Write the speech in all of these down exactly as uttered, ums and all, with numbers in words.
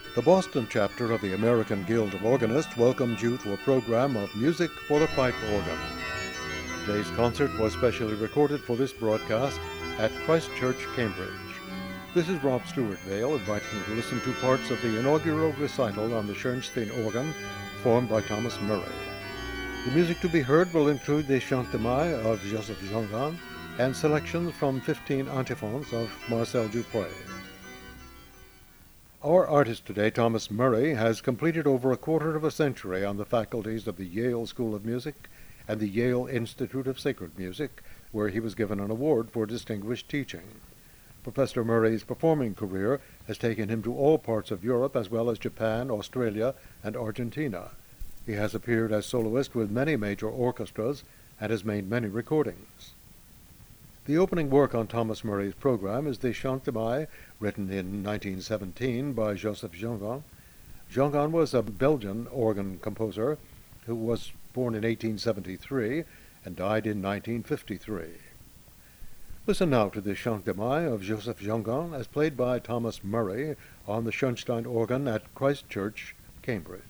The Boston chapter of the American Guild of Organists welcomes you to a program of music for the pipe organ. Today's concert was specially recorded for this broadcast at Christ Church, Cambridge. This is Rob Stewart Vale inviting you to listen to parts of the inaugural recital on the Schoenstein organ performed by Thomas Murray. The music to be heard will include the Chant de Maille of Joseph Jongan and selections from fifteen antiphons of Marcel Dupré. Our artist today, Thomas Murray, has completed over a quarter of a century on the faculties of the Yale School of Music and the Yale Institute of Sacred Music, where he was given an award for distinguished teaching. Professor Murray's performing career has taken him to all parts of Europe as well as Japan, Australia, and Argentina. He has appeared as soloist with many major orchestras and has made many recordings. The opening work on Thomas Murray's program is the Chant de Maille, written in nineteen seventeen by Joseph Jongan. Jongan was a Belgian organ composer who was born in eighteen seventy-three and died in nineteen fifty-three. Listen now to the Chant de Maille of Joseph Jongan as played by Thomas Murray on the Schoenstein organ at Christ Church, Cambridge.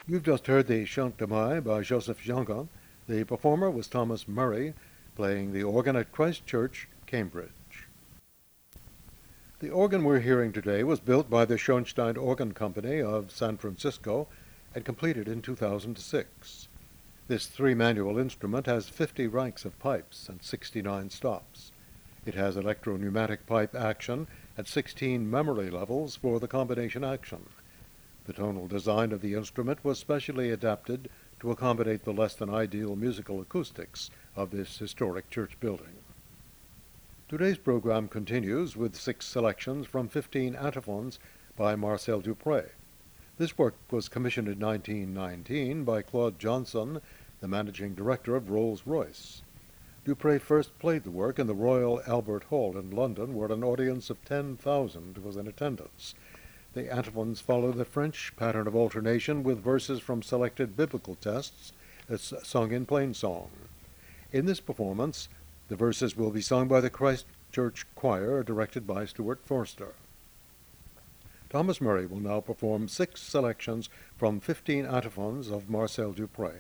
You've just heard the Chant de Mai by Joseph Jonga. The performer was Thomas Murray, playing the organ at Christ Church, Cambridge. The organ we're hearing today was built by the Schoenstein Organ Company of San Francisco and completed in two thousand six. This three-manual instrument has fifty ranks of pipes and sixty-nine stops. It has electro-pneumatic pipe action at sixteen memory levels for the combination action. The tonal design of the instrument was specially adapted to accommodate the less-than-ideal musical acoustics of this historic church building. Today's program continues with six selections from fifteen antiphons by Marcel Dupré. This work was commissioned in nineteen nineteen by Claude Johnson, the managing director of Rolls-Royce. Dupré first played the work in the Royal Albert Hall in London, where an audience of ten thousand was in attendance. The antiphons follow the French pattern of alternation with verses from selected biblical texts that's sung in plain song. In this performance, the verses will be sung by the Christ Church Choir, directed by Stuart Forster. Thomas Murray will now perform six selections from fifteen antiphons of Marcel Dupré.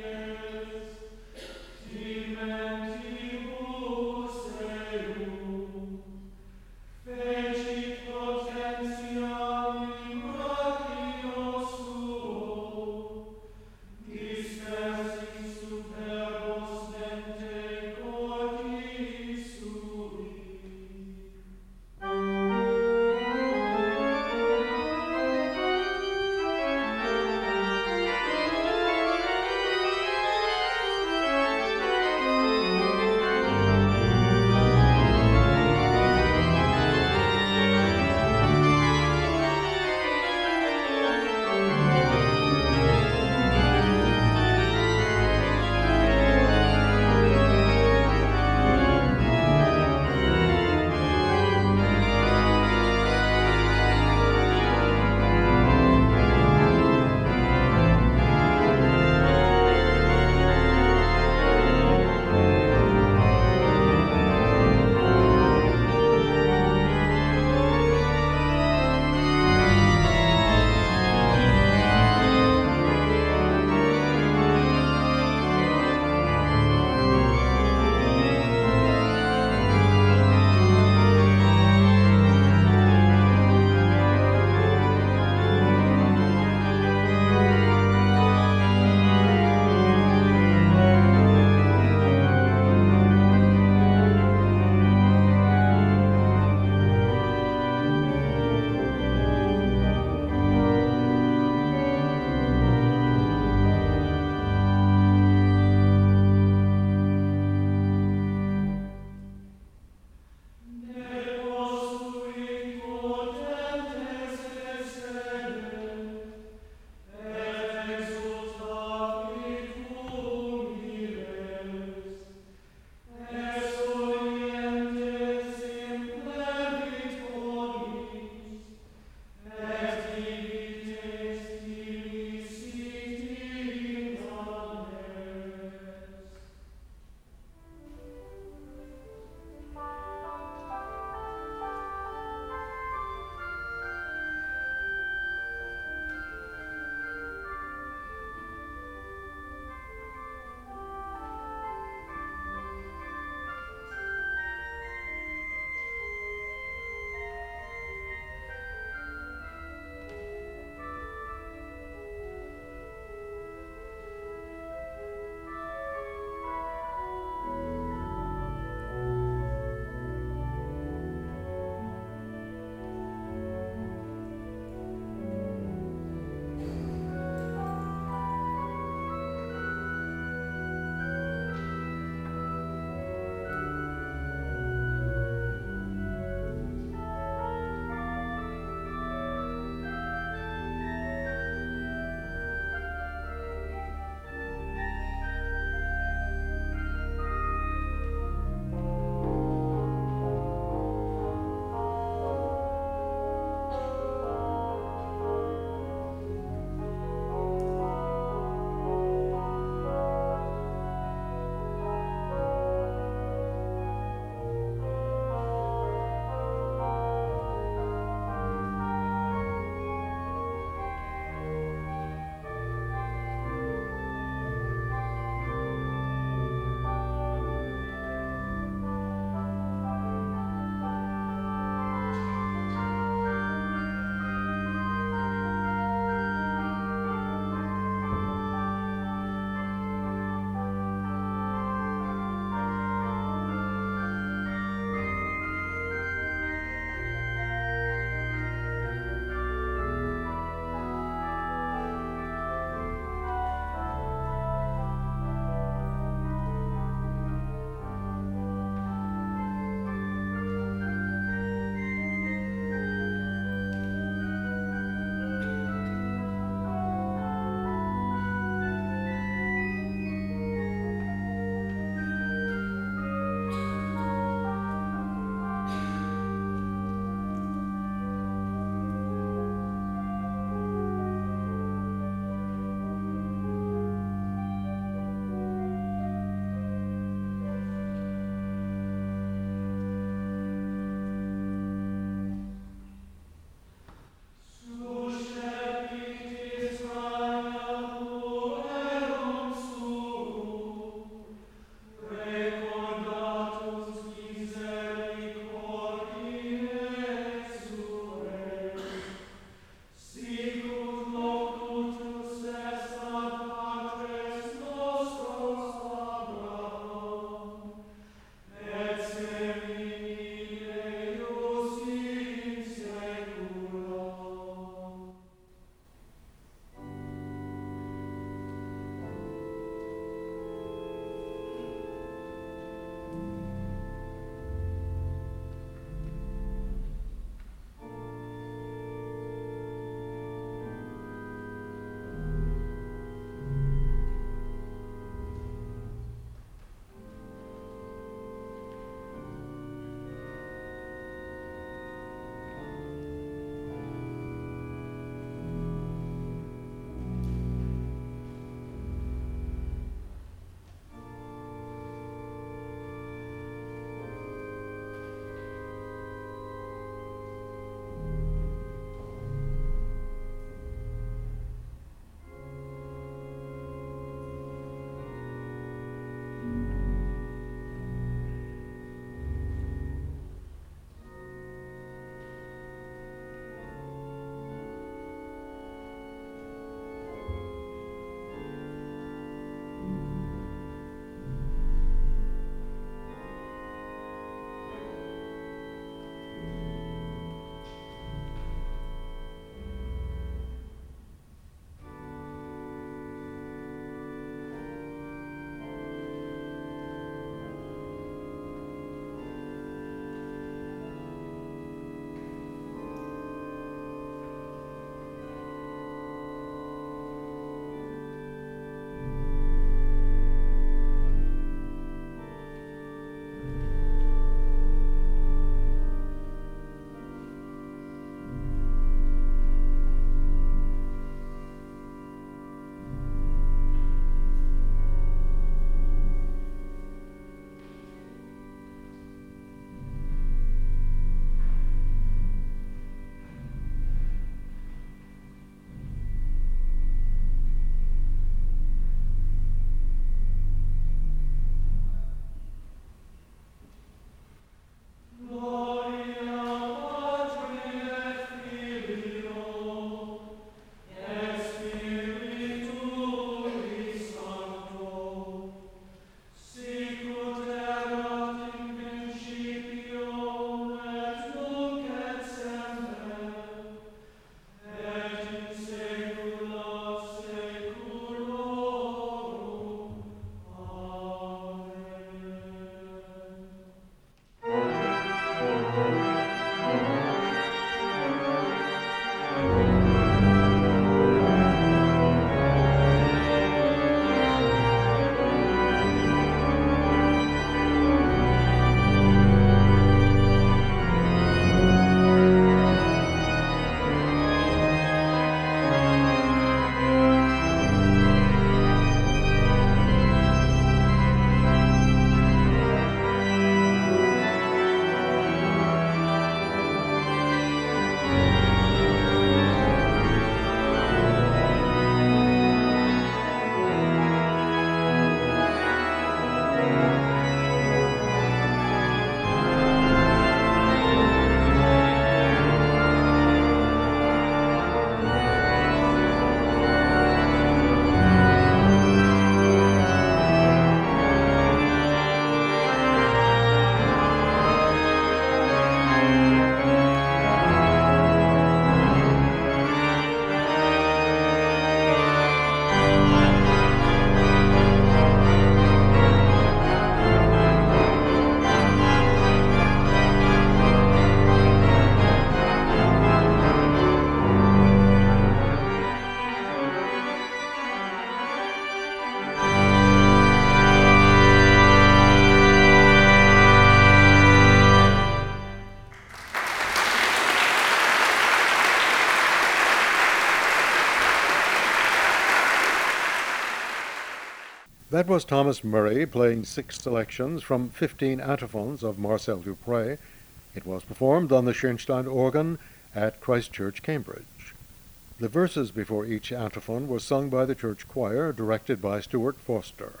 That was Thomas Murray playing six selections from fifteen antiphons of Marcel Dupré. It was performed on the Schoenstein organ at Christ Church, Cambridge. The verses before each antiphon were sung by the church choir, directed by Stuart Foster.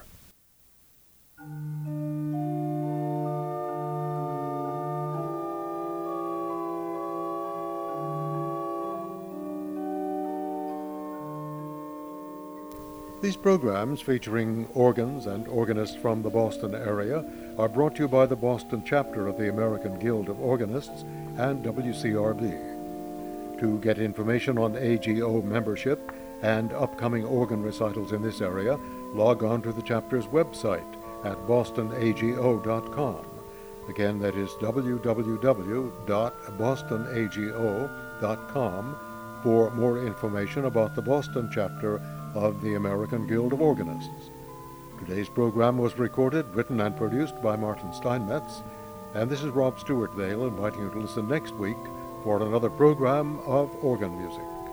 These programs, featuring organs and organists from the Boston area, are brought to you by the Boston chapter of the American Guild of Organists and W C R B. To get information on A G O membership and upcoming organ recitals in this area, log on to the chapter's website at boston a g o dot com. Again, that is w w w dot boston a g o dot com for more information about the Boston chapter of the American Guild of Organists. Today's program was recorded, written, and produced by Martin Steinmetz, and this is Rob Stewart Vale inviting you to listen next week for another program of organ music.